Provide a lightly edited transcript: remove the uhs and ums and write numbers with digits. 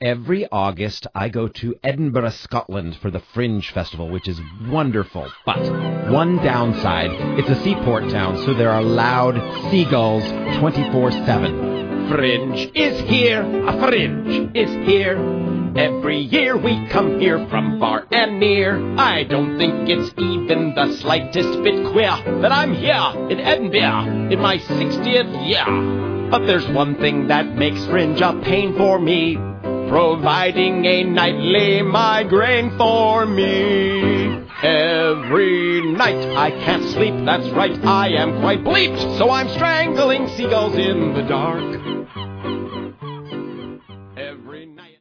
Every August, I go to Edinburgh, Scotland for the Fringe Festival, which is wonderful. But one downside, it's a seaport town, so there are loud seagulls 24/7. Fringe is here, a fringe is here. Every year we come here from far and near. I don't think it's even the slightest bit queer that I'm here in Edinburgh in my 60th year. But there's one thing that makes Fringe a pain for me, providing a nightly migraine for me. Every night I can't sleep, that's right, I am quite bleeped, so I'm strangling seagulls in the dark.